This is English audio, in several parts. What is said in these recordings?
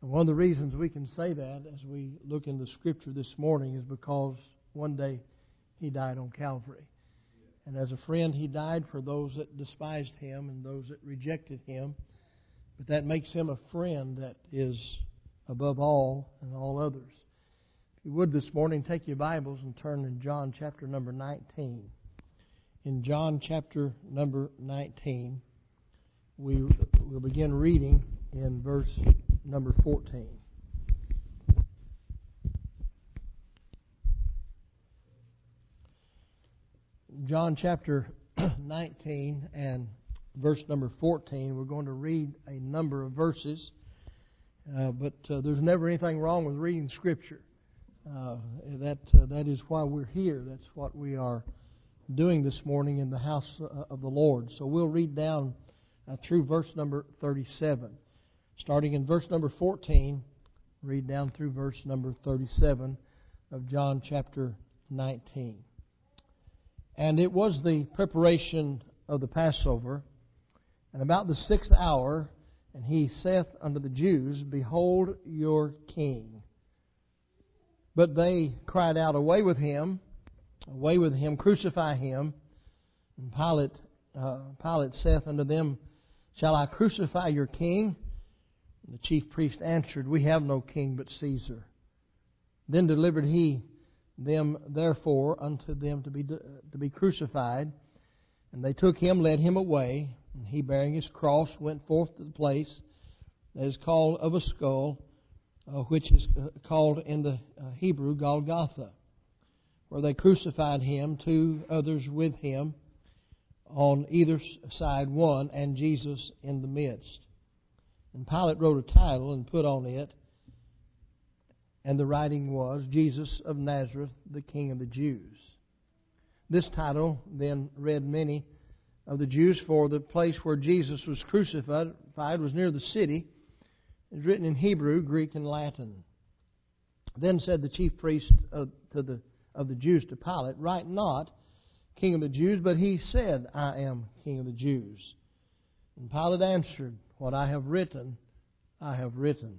And one of the reasons we can say that as we look in the Scripture this morning is because one day He died on Calvary. And as a friend, He died for those that despised Him and those that rejected Him. But that makes Him a friend that is above all and all others. If you would this morning, take your Bibles and turn in John chapter number 19. In John chapter number 19, we will begin reading in verse number 14. John chapter 19 and verse number 14. We're going to read a number of verses, but there's never anything wrong with reading Scripture. That is why we're here. That's what we are doing this morning in the house of the Lord. So we'll read down through verse number 37. Starting in verse number 14, read down through verse number 37 of John chapter 19. And it was the preparation of the Passover, and about the 6th hour, and he saith unto the Jews, Behold your King. But they cried out, Away with him, crucify him. And Pilate saith unto them, Shall I crucify your King? And the chief priest answered, We have no king but Caesar. Then delivered he them therefore unto them to be crucified. And they took him, led him away, and he bearing his cross went forth to the place that is called of a skull, which is called in the Hebrew Golgotha, where they crucified him, two others with him, on either side one, and Jesus in the midst. And Pilate wrote a title and put on it, and the writing was, Jesus of Nazareth, the King of the Jews. This title then read many of the Jews, for the place where Jesus was crucified was near the city. It is written in Hebrew, Greek, and Latin. Then said the chief priest of the Jews to Pilate, Write not, King of the Jews, but he said, I am King of the Jews. And Pilate answered, What I have written, I have written.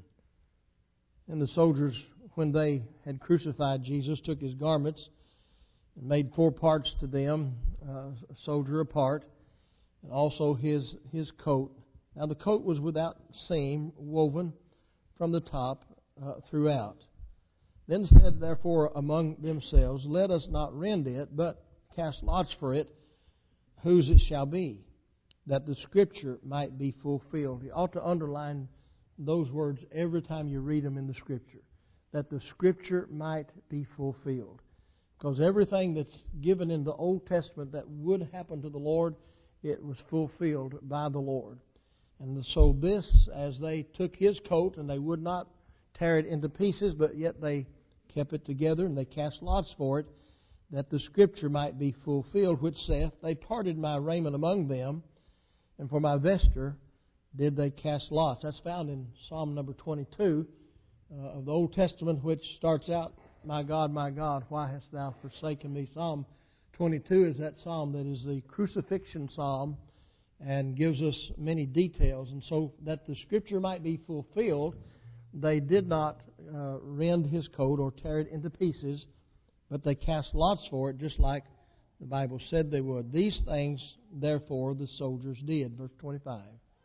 And the soldiers, when they had crucified Jesus, took his garments and made 4 parts to them, a soldier apart, and also his coat. Now the coat was without seam, woven from the top throughout. Then said therefore among themselves, Let us not rend it, but cast lots for it, whose it shall be, that the Scripture might be fulfilled. You ought to underline those words every time you read them in the Scripture, that the Scripture might be fulfilled. Because everything that's given in the Old Testament that would happen to the Lord, it was fulfilled by the Lord. And so this, as they took his coat, and they would not tear it into pieces, but yet they kept it together, and they cast lots for it, that the Scripture might be fulfilled, which saith, They parted my raiment among them, and for my vesture did they cast lots. That's found in Psalm number 22 of the Old Testament, which starts out, my God, why hast thou forsaken me? Psalm 22 is that psalm that is the crucifixion psalm and gives us many details. And so that the Scripture might be fulfilled, they did not rend his coat or tear it into pieces, but they cast lots for it, just like the Bible said they would. These things, therefore, the soldiers did. Verse 25.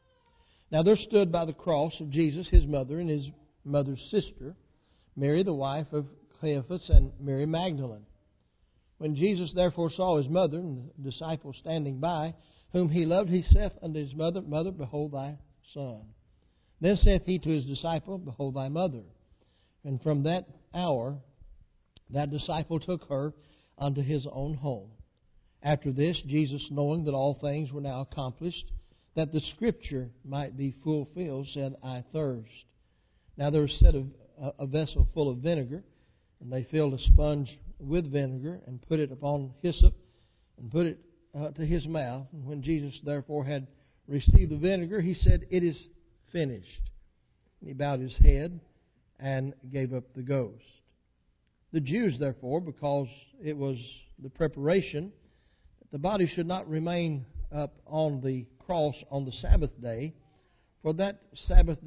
Now there stood by the cross of Jesus his mother and his mother's sister, Mary the wife of Cleophas and Mary Magdalene. When Jesus therefore saw his mother and the disciple standing by, whom he loved, he saith unto his mother, Mother, behold thy son. Then saith he to his disciple, Behold thy mother. And from that hour that disciple took her unto his own home. After this, Jesus, knowing that all things were now accomplished, that the Scripture might be fulfilled, said, I thirst. Now there was set a vessel full of vinegar, and they filled a sponge with vinegar, and put it upon hyssop, and put it to his mouth. And when Jesus therefore had received the vinegar, he said, It is finished. And he bowed his head and gave up the ghost. The Jews, therefore, because it was the preparation, that the body should not remain up on the cross on the Sabbath day, for that Sabbath day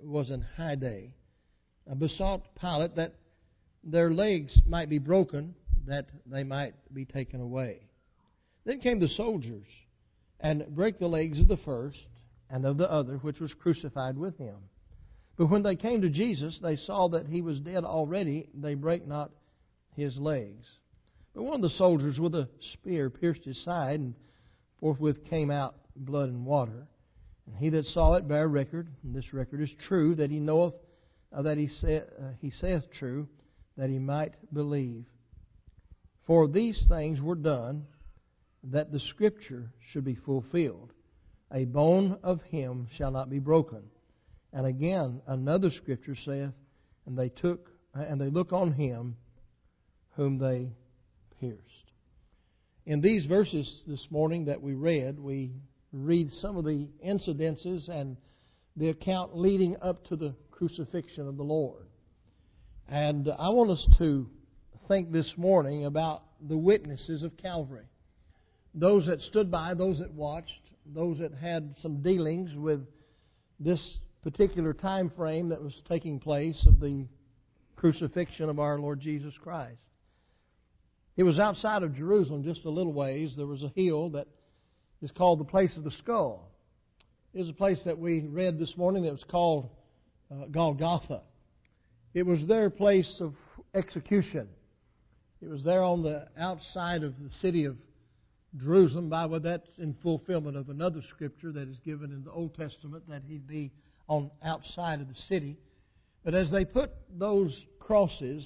was an high day, besought Pilate that their legs might be broken, that they might be taken away. Then came the soldiers, and brake the legs of the first and of the other, which was crucified with him. But when they came to Jesus, they saw that he was dead already. They brake not his legs. But one of the soldiers with a spear pierced his side, and forthwith came out blood and water. And he that saw it bare record, and this record is true, that he knoweth that he saith true, that he might believe. For these things were done, that the Scripture should be fulfilled. A bone of him shall not be broken. And again, another Scripture saith, and they look on him whom they pierced. In these verses this morning that we read some of the incidences and the account leading up to the crucifixion of the Lord. And I want us to think this morning about the witnesses of Calvary. Those that stood by, those that watched, those that had some dealings with this particular time frame that was taking place of the crucifixion of our Lord Jesus Christ. It was outside of Jerusalem, just a little ways. There was a hill that is called the Place of the Skull. It was a place that we read this morning that was called Golgotha. It was their place of execution. It was there on the outside of the city of Jerusalem. By the way, that's in fulfillment of another scripture that is given in the Old Testament, that he'd be on outside of the city. But as they put those crosses,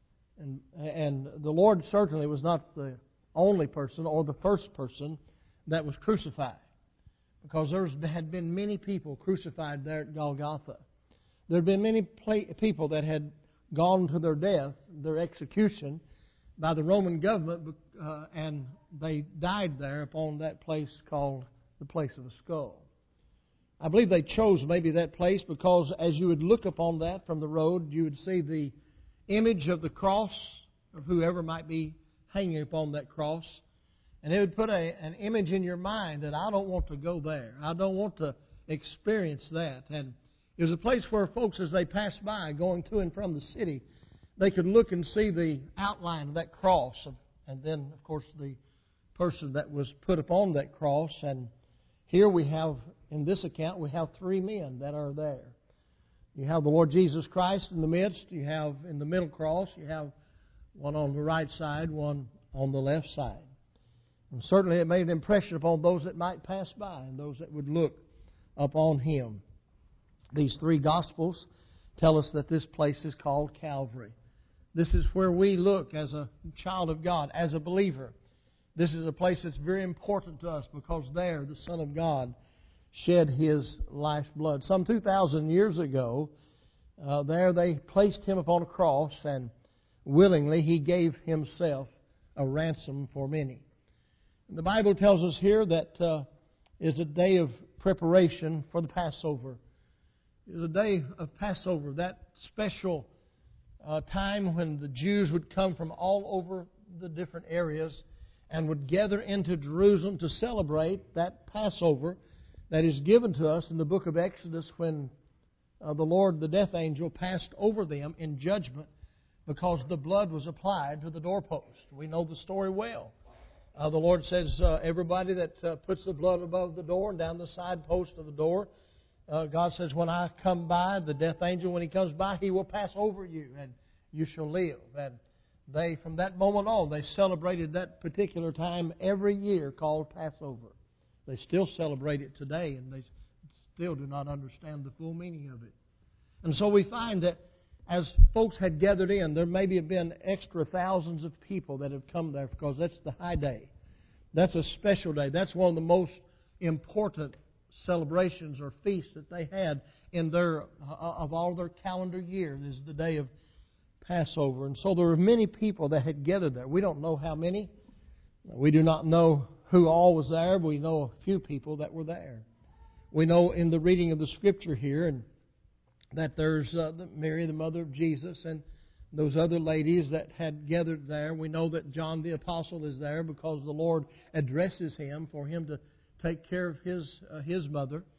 and the Lord certainly was not the only person or the first person that was crucified, because there had been many people crucified there at Golgotha. There had been many people that had gone to their death, their execution, by the Roman government, and they died there upon that place called the Place of the Skull. I believe they chose maybe that place because as you would look upon that from the road, you would see the image of the cross of whoever might be hanging upon that cross. And it would put an image in your mind that I don't want to go there. I don't want to experience that. And it was a place where folks, as they passed by, going to and from the city, they could look and see the outline of that cross. And then, of course, the person that was put upon that cross. And here we have, in this account, we have three men that are there. You have the Lord Jesus Christ in the midst. You have in the middle cross. You have one on the right side, one on the left side. And certainly it made an impression upon those that might pass by and those that would look upon him. These three Gospels tell us that this place is called Calvary. This is where we look as a child of God, as a believer. This is a place that's very important to us because there the Son of God shed His life's blood. Some 2,000 years ago, there they placed Him upon a cross, and willingly He gave Himself a ransom for many. The Bible tells us here that is a day of preparation for the Passover. It was a day of Passover, that special time when the Jews would come from all over the different areas and would gather into Jerusalem to celebrate that Passover that is given to us in the book of Exodus when the Lord, the death angel, passed over them in judgment because the blood was applied to the doorpost. We know the story well. The Lord says, everybody that puts the blood above the door and down the side post of the door, God says, when I come by, the death angel, when he comes by, he will pass over you and you shall live. And they, from that moment on, they celebrated that particular time every year called Passover. They still celebrate it today, and they still do not understand the full meaning of it. And so we find that as folks had gathered in, there maybe have been extra thousands of people that have come there because that's the high day. That's a special day. That's one of the most important celebrations or feasts that they had in their of all their calendar year is the day of Passover. And so there were many people that had gathered there. We don't know how many. We do not know who all was there, but we know a few people that were there. We know in the reading of the Scripture here and that there's Mary, the mother of Jesus, and those other ladies that had gathered there. We know that John the Apostle is there because the Lord addresses him for him to take care of his mother.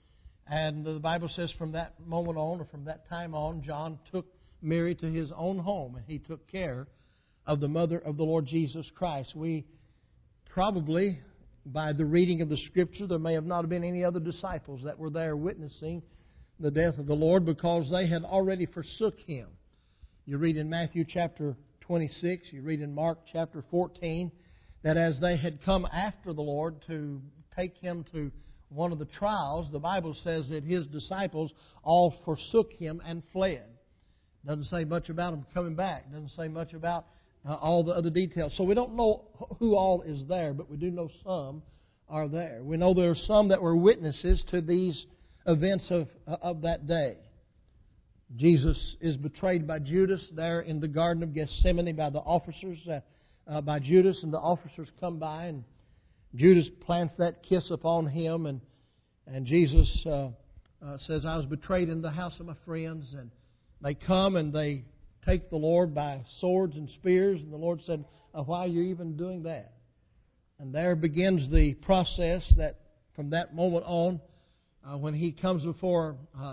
And the Bible says from that moment on, or from that time on, John took Mary to his own home, and he took care of the mother of the Lord Jesus Christ. We probably, by the reading of the Scripture, there may have not been any other disciples that were there witnessing the death of the Lord, because they had already forsook Him. You read in Matthew chapter 26, you read in Mark chapter 14, that as they had come after the Lord to take Him to one of the trials, the Bible says that His disciples all forsook Him and fled. Doesn't say much about them coming back. Doesn't say much about all the other details. So we don't know who all is there, but we do know some are there. We know there are some that were witnesses to these events of that day. Jesus is betrayed by Judas there in the Garden of Gethsemane by the officers, by Judas, and the officers come by, and Judas plants that kiss upon him, and Jesus says, I was betrayed in the house of my friends. And they come and they take the Lord by swords and spears, and the Lord said, why are you even doing that? And there begins the process that from that moment on, when He comes before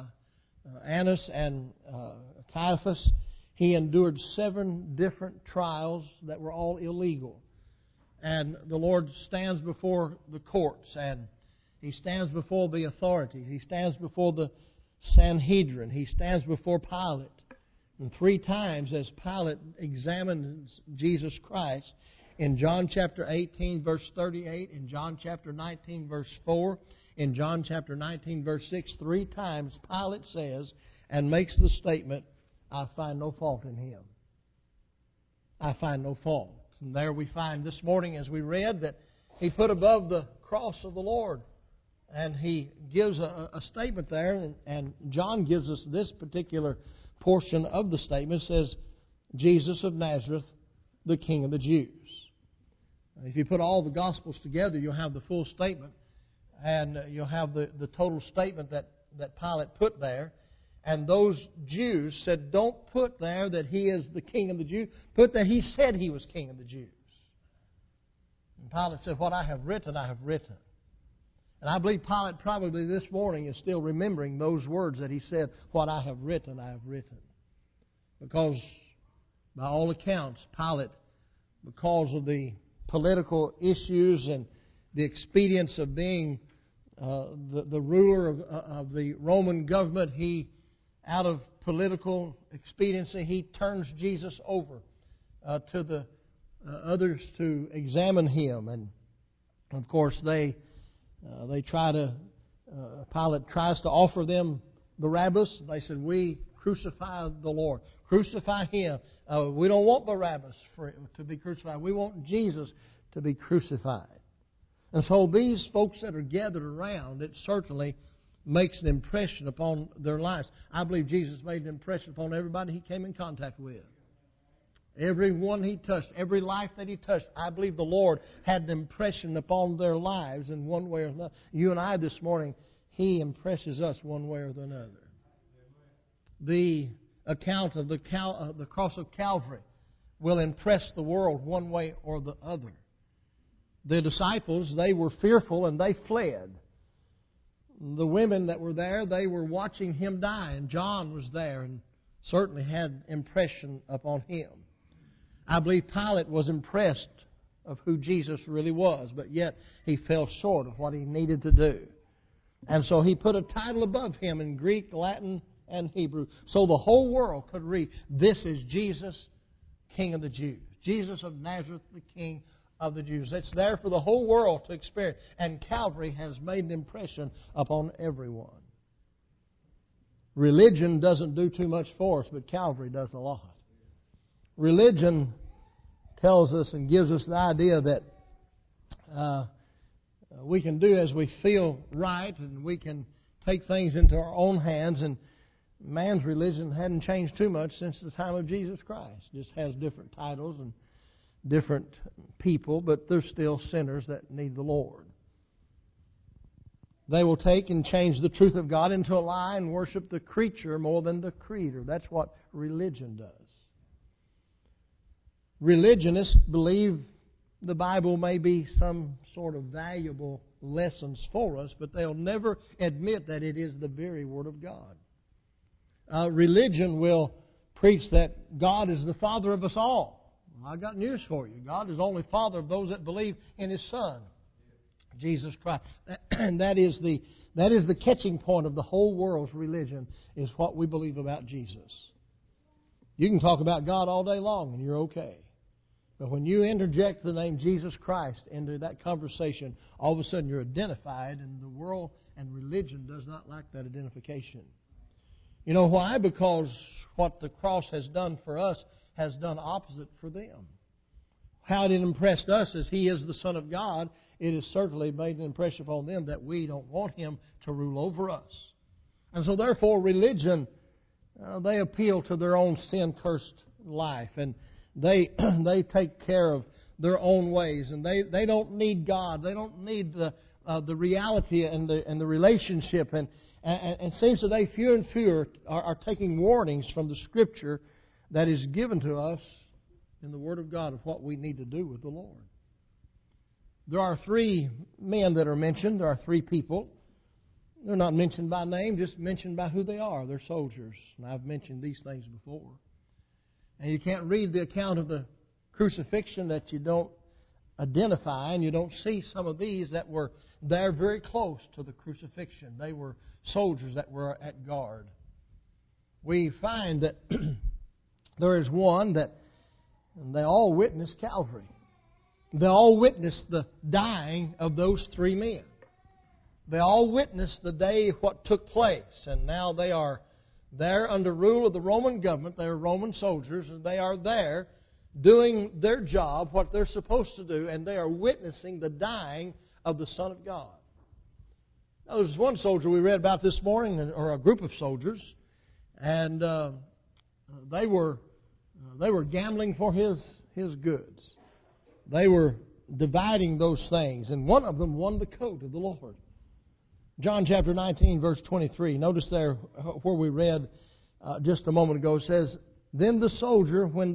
Annas and Caiaphas, He endured 7 different trials that were all illegal. And the Lord stands before the courts, and He stands before the authorities. He stands before the Sanhedrin. He stands before Pilate. And 3 times as Pilate examines Jesus Christ, in John chapter 18, verse 38, in John chapter 19, verse 4, in John chapter 19, verse 6, 3 times Pilate says and makes the statement, I find no fault in Him. I find no fault. And there we find this morning, as we read, that He put above the cross of the Lord. And He gives a statement there, and John gives us this particular portion of the statement. It says, Jesus of Nazareth, the King of the Jews. If you put all the Gospels together, you'll have the full statement. And you'll have the total statement that Pilate put there. And those Jews said, don't put there that He is the King of the Jews. Put that He said He was King of the Jews. And Pilate said, what I have written, I have written. And I believe Pilate probably this morning is still remembering those words that he said, what I have written, I have written. Because by all accounts, Pilate, because of the political issues and the expedience of being the ruler of the Roman government, he, out of political expediency, he turns Jesus over to the others to examine Him. And of course, they try to, Pilate tries to offer them Barabbas. They said, we crucify the Lord. Crucify Him. We don't want Barabbas to be crucified. We want Jesus to be crucified. And so these folks that are gathered around, it certainly makes an impression upon their lives. I believe Jesus made an impression upon everybody He came in contact with. Everyone He touched, every life that He touched, I believe the Lord had an impression upon their lives in one way or another. You and I this morning, He impresses us one way or another. The account of the cross of Calvary will impress the world one way or the other. The disciples, they were fearful and they fled. The women that were there, they were watching Him die, and John was there and certainly had impression upon him. I believe Pilate was impressed of who Jesus really was, but yet he fell short of what he needed to do. And so he put a title above Him in Greek, Latin, and Hebrew, so the whole world could read, this is Jesus, King of the Jews. Jesus of Nazareth, the King of the Jews. It's there for the whole world to experience. And Calvary has made an impression upon everyone. Religion doesn't do too much for us, but Calvary does a lot. Religion tells us and gives us the idea that we can do as we feel right, and we can take things into our own hands. And man's religion hadn't changed too much since the time of Jesus Christ. Just has different titles and different people, but they're still sinners that need the Lord. They will take and change the truth of God into a lie and worship the creature more than the Creator. That's what religion does. Religionists believe the Bible may be some sort of valuable lessons for us, but they'll never admit that it is the very Word of God. Religion will preach that God is the Father of us all. Well, I got news for you. God is only Father of those that believe in His Son, Jesus Christ. And that is the catching point of the whole world's religion, is what we believe about Jesus. You can talk about God all day long and you're okay. But when you interject the name Jesus Christ into that conversation, all of a sudden you're identified, and the world and religion does not like that identification. You know why? Because what the cross has done for us has done opposite for them. How it impressed us as He is the Son of God, it has certainly made an impression upon them that we don't want Him to rule over us. And so therefore religion, they appeal to their own sin-cursed life, and they take care of their own ways, and they don't need God. They don't need the reality and the relationship. And it seems today fewer and fewer are taking warnings from the Scripture that is given to us in the Word of God of what we need to do with the Lord. There are three men that are mentioned. There are three people. They're not mentioned by name, just mentioned by who they are. They're soldiers. And I've mentioned these things before. And you can't read the account of the crucifixion that you don't identify, and you don't see some of these that were there very close to the crucifixion. They were soldiers that were at guard. We find that there is one that they all witnessed Calvary. They all witnessed the dying of those three men. They all witnessed the day what took place, and now they are there under rule of the Roman government. They are Roman soldiers, and they are there doing their job, what they're supposed to do, and they are witnessing the dying of the Son of God. Now, there's one soldier we read about this morning, or a group of soldiers, and they were gambling for his goods. They were dividing those things, and one of them won the coat of the Lord. John chapter 19, verse 23. Notice there where we read just a moment ago, says, "Then the soldiers, when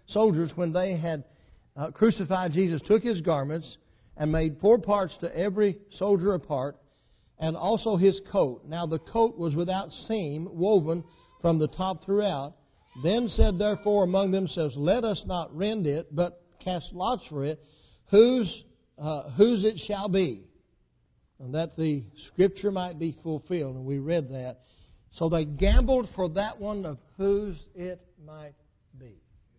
they had crucified Jesus, took His garments and made 4 parts to every soldier a part, and also his coat. Now the coat was without seam, woven from the top throughout. Then said therefore among themselves, Let us not rend it, but cast lots for it, whose it shall be, and that the Scripture might be fulfilled." And we read that. So they gambled for that one of whose it might be.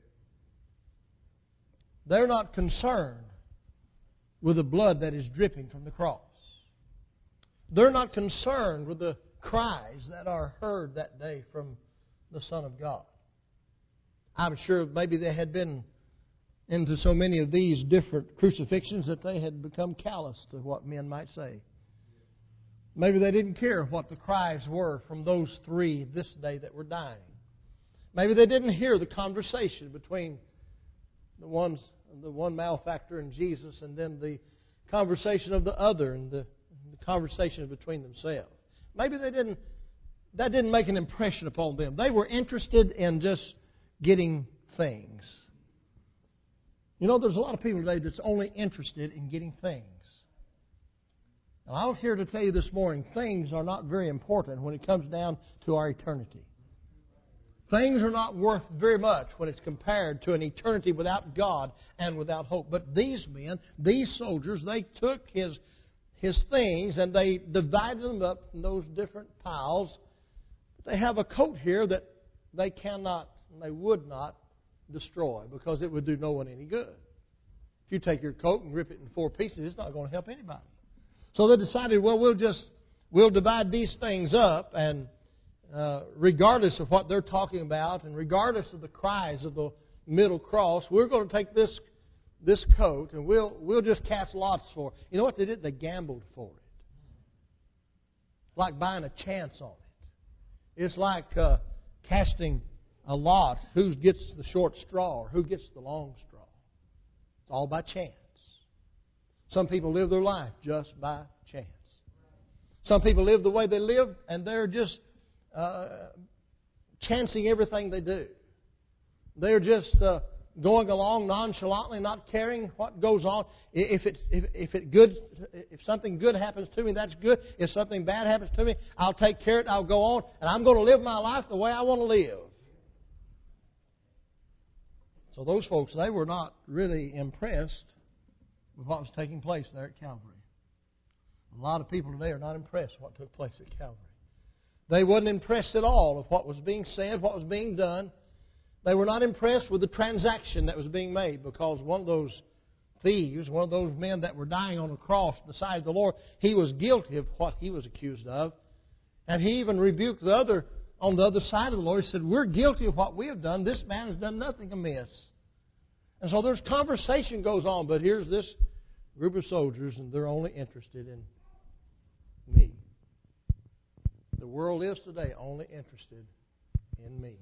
They're not concerned with the blood that is dripping from the cross. They're not concerned with the cries that are heard that day from the Son of God. I'm sure maybe they had been into so many of these different crucifixions that they had become callous to what men might say. Maybe they didn't care what the cries were from those three this day that were dying. Maybe they didn't hear the conversation between the one malefactor and Jesus, and then the conversation of the other, and the conversation between themselves. Maybe that didn't make an impression upon them. They were interested in just getting things. You know, there's a lot of people today that's only interested in getting things. And I'm here to tell you this morning, things are not very important when it comes down to our eternity. Things are not worth very much when it's compared to an eternity without God and without hope. But these men, these soldiers, they took his things and they divided them up in those different piles. They have a coat here that they cannot and they would not destroy because it would do no one any good. If you take your coat and rip it in 4 pieces, it's not going to help anybody. So they decided, well, we'll divide these things up, and regardless of what they're talking about and regardless of the cries of the middle cross, we're going to take this coat and we'll just cast lots for it. You know what they did? They gambled for it. Like buying a chance on it. It's like casting a lot. Who gets the short straw or who gets the long straw? It's all by chance. Some people live their life just by chance. Some people live the way they live and they're just chancing everything they do. They're just going along nonchalantly, not caring what goes on. If something good happens to me, that's good. If something bad happens to me, I'll take care of it. I'll go on, and I'm going to live my life the way I want to live. So those folks, they were not really impressed with what was taking place there at Calvary. A lot of people today are not impressed with what took place at Calvary. They wasn't impressed at all with what was being said, what was being done. They were not impressed with the transaction that was being made, because one of those thieves, one of those men that were dying on the cross beside the Lord, he was guilty of what he was accused of. And he even rebuked the other on the other side of the Lord. He said, we're guilty of what we have done. This man has done nothing amiss. And so there's conversation goes on, but here's this group of soldiers, and they're only interested in me. The world is today only interested in me.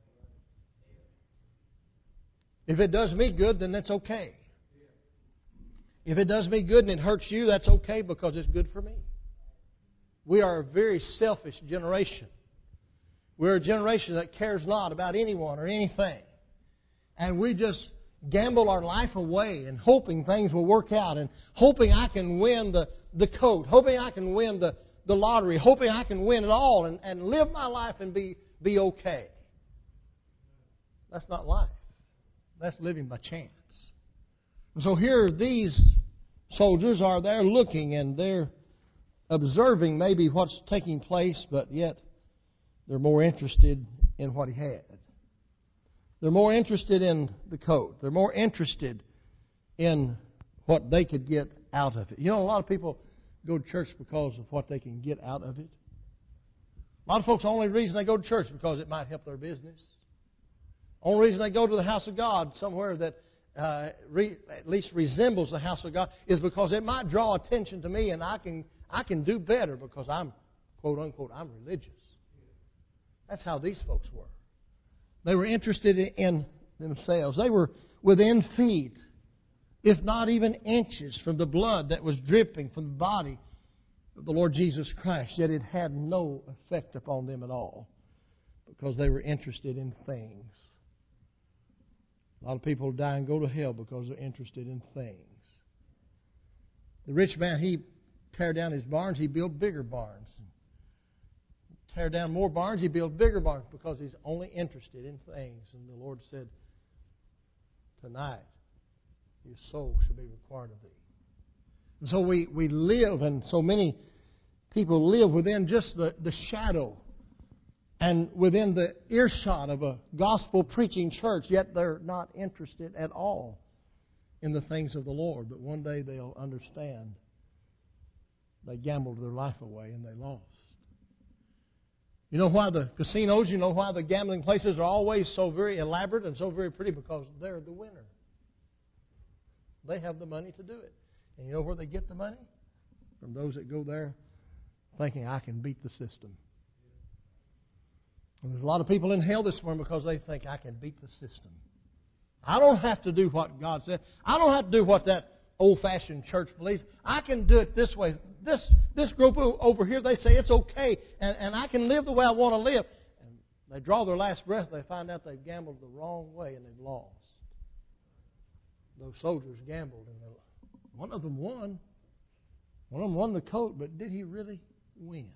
If it does me good, then that's okay. If it does me good and it hurts you, that's okay, because it's good for me. We are a very selfish generation. We're a generation that cares not about anyone or anything. And we just gamble our life away and hoping things will work out, and hoping I can win the coat, hoping I can win the lottery, hoping I can win it all and live my life and be okay. That's not life. That's living by chance. And so here these soldiers are there looking, and they're observing maybe what's taking place, but yet they're more interested in what he had. They're more interested in the coat. They're more interested in what they could get out of it. You know, a lot of people go to church because of what they can get out of it. A lot of folks, the only reason they go to church is because it might help their business. Only reason they go to the house of God, somewhere that at least resembles the house of God, is because it might draw attention to me, and I can do better because I'm, quote unquote, I'm religious. That's how these folks were. They were interested in themselves. They were within feet, if not even inches, from the blood that was dripping from the body of the Lord Jesus Christ. Yet it had no effect upon them at all, because they were interested in things. A lot of people die and go to hell because they're interested in things. The rich man, he tear down his barns, he built bigger barns. Tear down more barns, he built bigger barns, because he's only interested in things. And the Lord said, tonight, your soul shall be required of thee. And so we live, and so many people live within just the shadow and within the earshot of a gospel-preaching church, yet they're not interested at all in the things of the Lord. But one day they'll understand they gambled their life away and they lost. You know why the casinos, you know why the gambling places are always so very elaborate and so very pretty? Because they're the winner. They have the money to do it. And you know where they get the money? From those that go there thinking, I can beat the system. And there's a lot of people in hell this morning because they think, I can beat the system. I don't have to do what God said. I don't have to do what that old-fashioned church believes. I can do it this way. This group over here, they say it's okay, and I can live the way I want to live. And they draw their last breath, they find out they've gambled the wrong way and they've lost. Those soldiers gambled, and one of them won. One of them won the coat, but did he really win?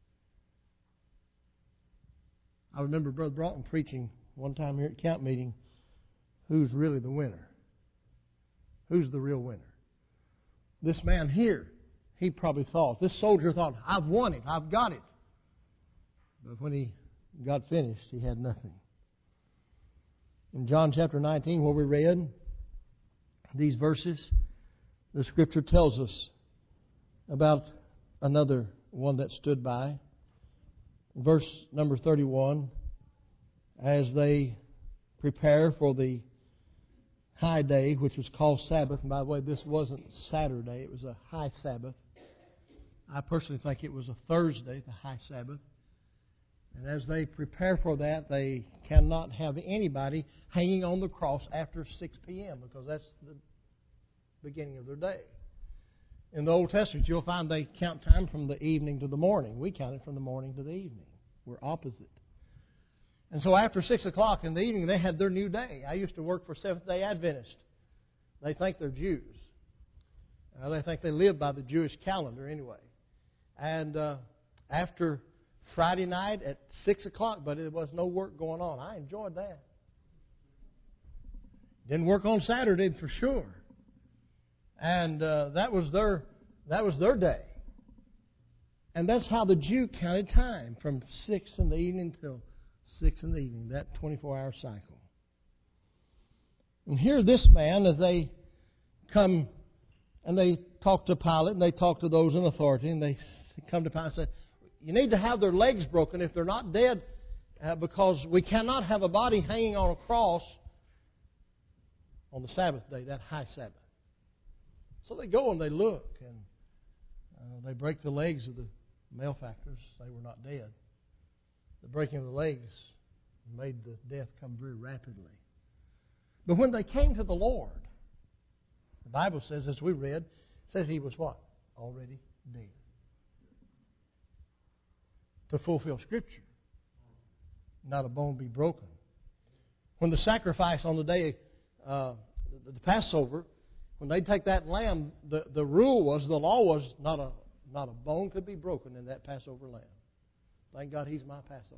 I remember Brother Broughton preaching one time here at camp meeting, who's really the winner? Who's the real winner? This man here, he probably thought, this soldier thought, I've won it, I've got it. But when he got finished, he had nothing. In John chapter 19, where we read these verses, the Scripture tells us about another one that stood by. Verse number 31, as they prepare for the high day, which was called Sabbath. And by the way, this wasn't Saturday, it was a high Sabbath. I personally think it was a Thursday, the high Sabbath. And as they prepare for that, they cannot have anybody hanging on the cross after 6 p.m. because that's the beginning of their day. In the Old Testament, you'll find they count time from the evening to the morning. We count it from the morning to the evening. We're opposite. And so after 6 o'clock in the evening, they had their new day. I used to work for Seventh-day Adventists. They think they're Jews. They think they live by the Jewish calendar anyway. And after Friday night at 6 o'clock, but there was no work going on. I enjoyed that. Didn't work on Saturday for sure. And that was their day. And that's how the Jew counted time, from 6 in the evening till 6 in the evening, that 24-hour cycle. And here this man, as they come and they talk to Pilate and they talk to those in authority, and they come to Pilate and say, you need to have their legs broken if they're not dead, because we cannot have a body hanging on a cross on the Sabbath day, that high Sabbath. So they go and they look, and they break the legs of the malefactors. They were not dead. The breaking of the legs made the death come very rapidly. But when they came to the Lord, the Bible says, as we read, says he was what? Already dead. To fulfill Scripture. Not a bone be broken. When the sacrifice on the day, the Passover, when they take that lamb, the law was not a bone could be broken in that Passover lamb. Thank God He's my Passover.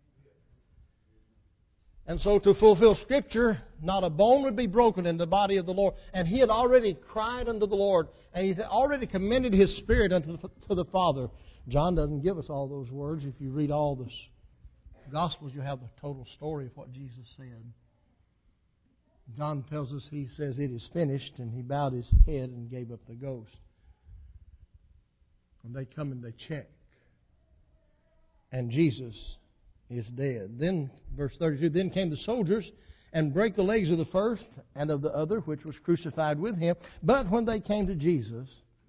And so to fulfill Scripture, not a bone would be broken in the body of the Lord. And He had already cried unto the Lord, and He had already commended His Spirit unto the Father. John doesn't give us all those words. If you read all the Gospels, you'll have the total story of what Jesus said. John tells us, he says, it is finished, and He bowed His head and gave up the ghost. And they come and they check. And Jesus is dead. Then, verse 32, then came the soldiers and brake the legs of the first and of the other, which was crucified with Him. But when they came to Jesus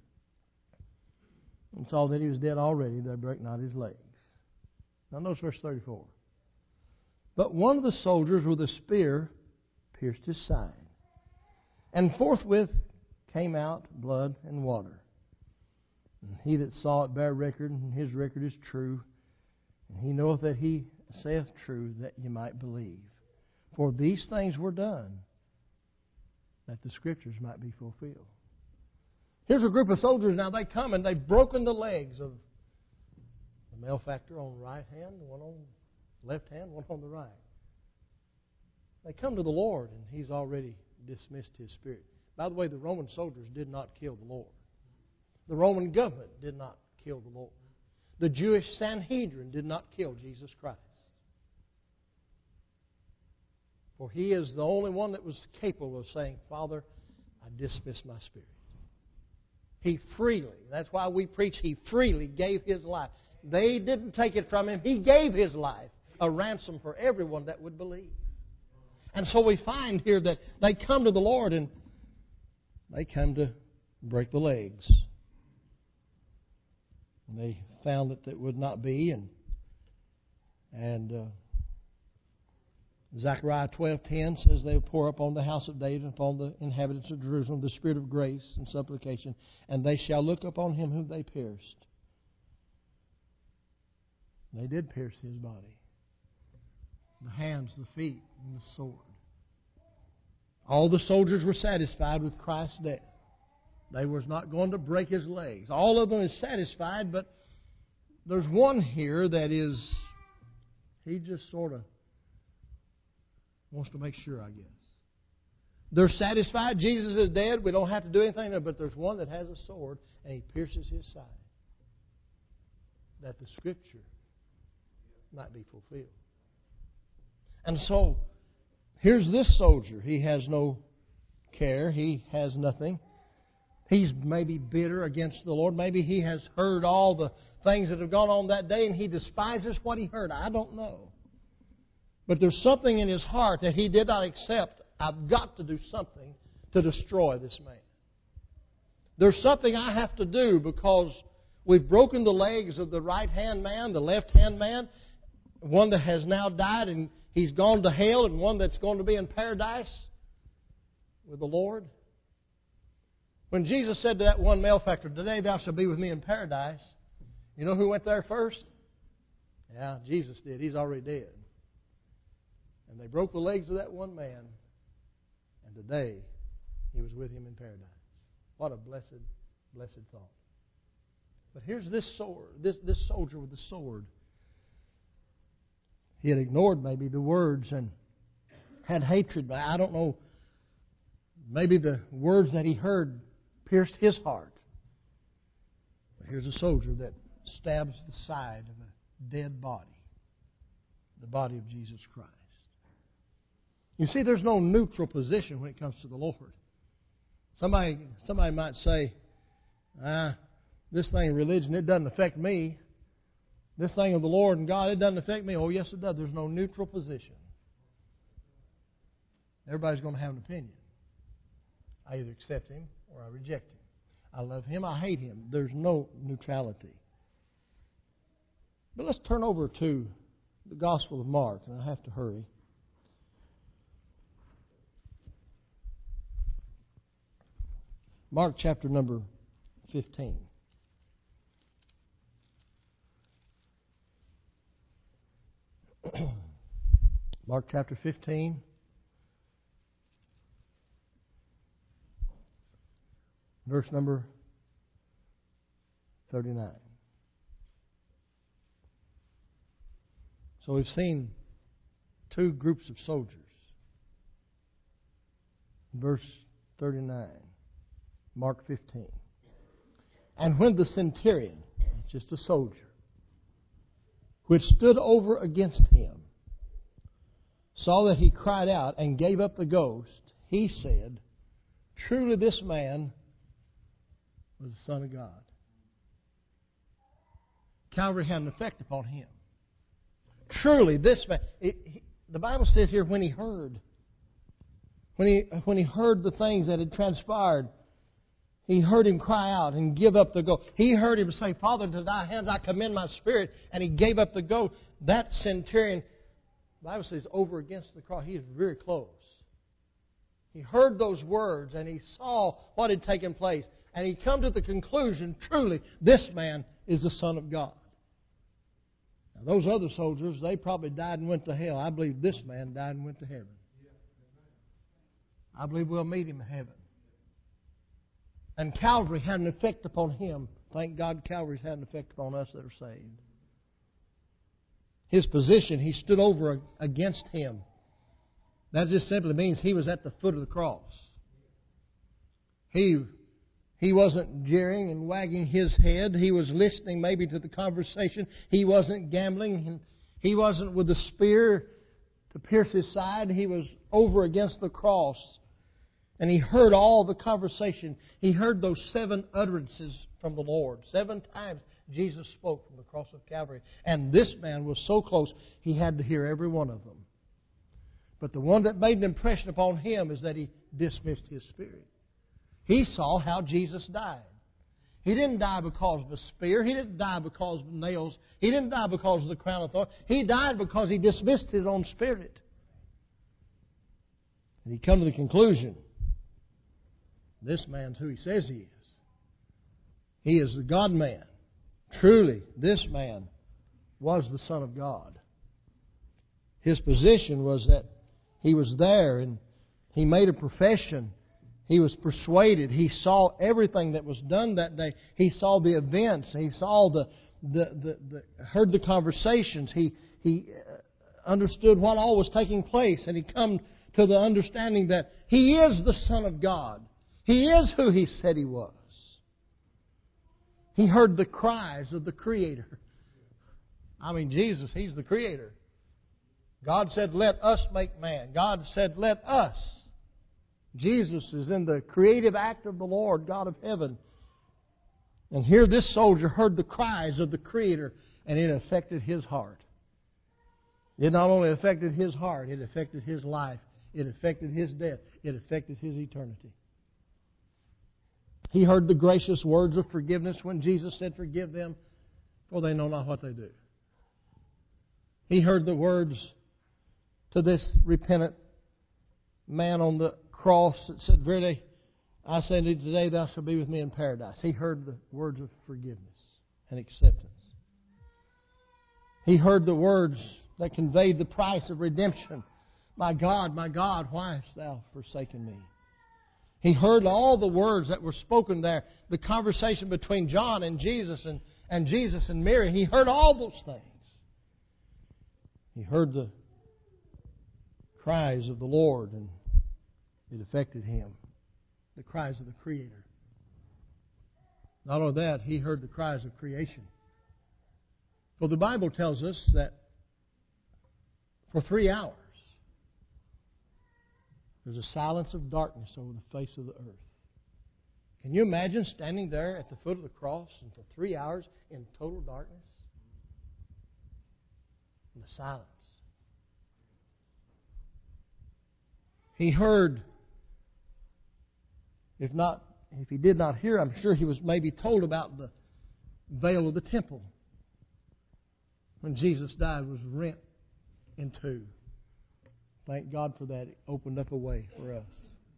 and saw that He was dead already, they brake not His legs. Now notice verse 34. But one of the soldiers with a spear pierced His side, and forthwith came out blood and water. And he that saw it bare record, and his record is true. And he knoweth that He saith true, that ye might believe. For these things were done, that the Scriptures might be fulfilled. Here's a group of soldiers now. They come and they've broken the legs of the malefactor on the right hand, one on the left hand, one on the right. They come to the Lord, and He's already dismissed His spirit. By the way, the Roman soldiers did not kill the Lord. The Roman government did not kill the Lord. The Jewish Sanhedrin did not kill Jesus Christ. For He is the only one that was capable of saying, Father, I dismiss my spirit. He freely, that's why we preach, He freely gave His life. They didn't take it from Him. He gave His life, a ransom for everyone that would believe. And so we find here that they come to the Lord and they come to break the legs. And they found that it would not be. And Zechariah 12:10 says they will pour upon the house of David and upon the inhabitants of Jerusalem the spirit of grace and supplication, and they shall look upon Him whom they pierced. They did pierce His body. The hands, the feet, and the sword. All the soldiers were satisfied with Christ's death. They was not going to break His legs. All of them is satisfied, but there's one here that is, he just sort of wants to make sure, I guess. They're satisfied. Jesus is dead. We don't have to do anything. But there's one that has a sword, and he pierces His side. That the Scripture might be fulfilled. And so, here's this soldier. He has no care. He has nothing. He's maybe bitter against the Lord. Maybe he has heard all the things that have gone on that day and he despises what he heard. I don't know. But there's something in his heart that he did not accept. I've got to do something to destroy this man. There's something I have to do because we've broken the legs of the right-hand man, the left-hand man, one that has now died and he's gone to hell, and one that's going to be in paradise with the Lord. When Jesus said to that one malefactor, today thou shalt be with me in paradise, you know who went there first? Yeah, Jesus did. He's already dead. And they broke the legs of that one man. And today, he was with him in paradise. What a blessed, blessed thought. But here's this sword, this soldier with the sword. He had ignored maybe the words and had hatred. But I don't know, maybe the words that he heard pierced his heart. But here's a soldier that stabs the side of a dead body. The body of Jesus Christ. You see, there's no neutral position when it comes to the Lord. Somebody might say, this thing of religion, it doesn't affect me. This thing of the Lord and God, it doesn't affect me. Oh, yes, it does. There's no neutral position. Everybody's going to have an opinion. I either accept Him or I reject Him. I love Him, I hate Him. There's no neutrality. But let's turn over to the Gospel of Mark, and I have to hurry. Mark chapter number 15. Mark chapter 15. Verse number 39. So we've seen two groups of soldiers. Verse 39. Mark 15. And when the centurion, just a soldier, which stood over against him, saw that he cried out and gave up the ghost, he said, truly this man was the Son of God. Calvary had an effect upon him. Truly this man. The Bible says here when he heard the things that had transpired, he heard him cry out and give up the ghost. He heard him say, Father, into thy hands I commend my spirit. And he gave up the ghost. That centurion, the Bible says, over against the cross. He is very close. He heard those words and he saw what had taken place. And he come to the conclusion, truly, this man is the Son of God. Now, those other soldiers, they probably died and went to hell. I believe this man died and went to heaven. I believe we'll meet him in heaven. And Calvary had an effect upon him. Thank God Calvary's had an effect upon us that are saved. His position, he stood over against him. That just simply means he was at the foot of the cross. He wasn't jeering and wagging his head. He was listening maybe to the conversation. He wasn't gambling. He wasn't with the spear to pierce his side. He was over against the cross. And he heard all the conversation. He heard those 7 utterances from the Lord. 7 times Jesus spoke from the cross of Calvary. And this man was so close, he had to hear every one of them. But the one that made an impression upon him is that he dismissed his spirit. He saw how Jesus died. He didn't die because of a spear. He didn't die because of nails. He didn't die because of the crown of thorns. He died because he dismissed his own spirit. And he come to the conclusion, this man's who he says he is. He is the God-man. Truly, this man was the Son of God. His position was that he was there and he made a profession. He was persuaded. He saw everything that was done that day. He saw the events. He saw heard the conversations. He understood what all was taking place, and he come to the understanding that he is the Son of God. He is who he said he was. He heard the cries of the Creator. I mean, Jesus, He's the Creator. God said, let us make man. God said, let us. Jesus is in the creative act of the Lord, God of heaven. And here this soldier heard the cries of the Creator, and it affected his heart. It not only affected his heart, it affected his life. It affected his death. It affected his eternity. He heard the gracious words of forgiveness when Jesus said, forgive them, for they know not what they do. He heard the words to this repentant man on the cross that said, verily, I say to you today, thou shalt be with me in paradise. He heard the words of forgiveness and acceptance. He heard the words that conveyed the price of redemption my God, why hast thou forsaken me? He heard all the words that were spoken there, the conversation between John and Jesus and Jesus and Mary. He heard all those things. He heard the cries of the Lord, and it affected him. The cries of the Creator. Not only that, he heard the cries of creation. For the Bible tells us that for 3 hours, there's a silence of darkness over the face of the earth. Can you imagine standing there at the foot of the cross and for 3 hours in total darkness? In the silence. He heard, if he did not hear, I'm sure he was maybe told about the veil of the temple. When Jesus died, was rent in two. Thank God for that. It opened up a way for us.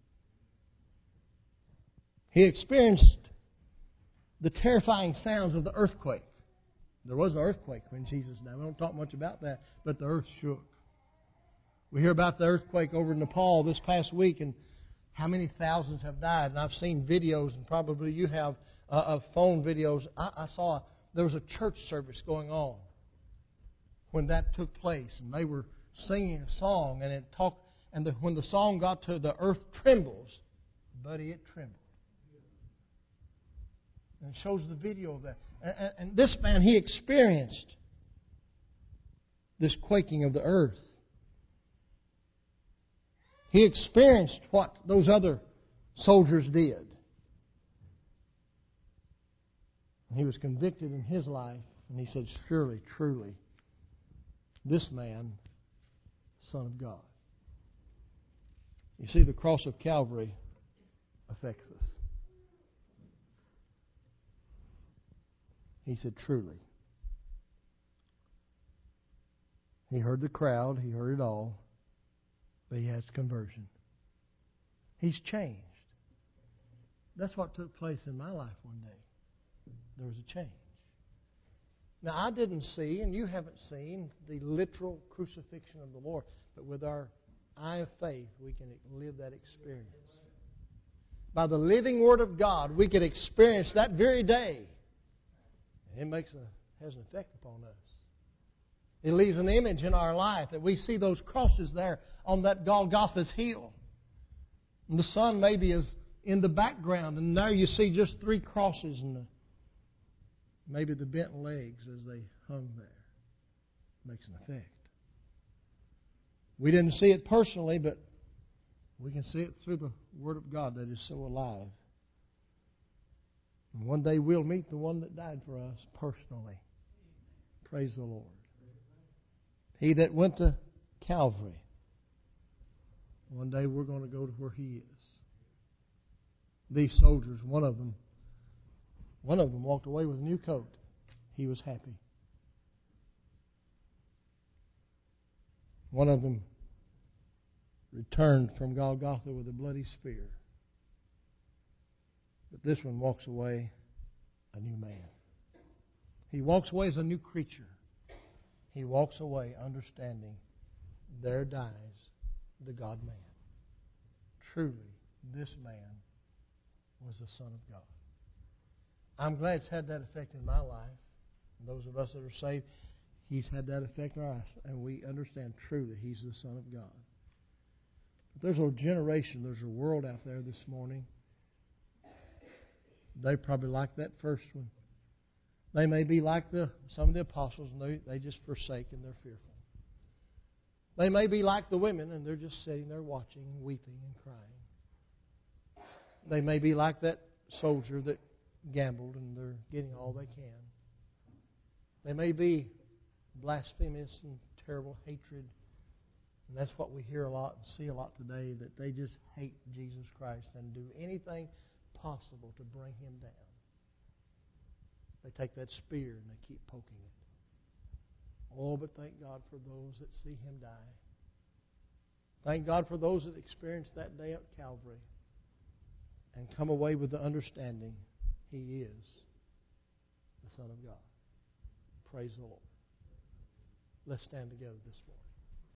He experienced the terrifying sounds of the earthquake. There was an earthquake when Jesus died. We don't talk much about that, but the earth shook. We hear about the earthquake over in Nepal this past week, and how many thousands have died. And I've seen videos, and probably you have, of phone videos. I saw there was a church service going on when that took place, and they were singing a song, and it talked. And when the song got to "The Earth Trembles," buddy, it trembled. And it shows the video of that. And this man, he experienced this quaking of the earth. He experienced what those other soldiers did. He was convicted in his life, and he said, surely, truly, this man, Son of God. You see, the cross of Calvary affects us. He said, truly. He heard the crowd. He heard it all. But he has conversion. He's changed. That's what took place in my life one day. There was a change. Now, I didn't see, and you haven't seen, the literal crucifixion of the Lord. But with our eye of faith, we can live that experience. By the living Word of God, we can experience that very day. It has an effect upon us. It leaves an image in our life that we see those crosses there on that Golgotha's hill. And the sun maybe is in the background, and there you see just 3 crosses and maybe the bent legs as they hung there. It makes an effect. We didn't see it personally, but we can see it through the Word of God that is so alive. And one day we'll meet the one that died for us personally. Praise the Lord. He that went to Calvary. One day we're going to go to where He is. These soldiers, one of them walked away with a new coat. He was happy. One of them returned from Golgotha with a bloody spear. But this one walks away a new man. He walks away as a new creature. He walks away understanding there dies the God-man. Truly, this man was the Son of God. I'm glad it's had that effect in my life. And those of us that are saved, He's had that effect in our lives. And we understand truly He's the Son of God. But there's a generation, there's a world out there this morning. They probably like that first one. They may be like some of the apostles, and they just forsake and they're fearful. They may be like the women, and they're just sitting there watching, weeping and crying. They may be like that soldier that gambled, and they're getting all they can. They may be blasphemous and terrible hatred. And that's what we hear a lot and see a lot today, that they just hate Jesus Christ and do anything possible to bring Him down. They take that spear and they keep poking it. Oh, but thank God for those that see Him die. Thank God for those that experienced that day at Calvary and come away with the understanding He is the Son of God. Praise the Lord. Let's stand together this morning.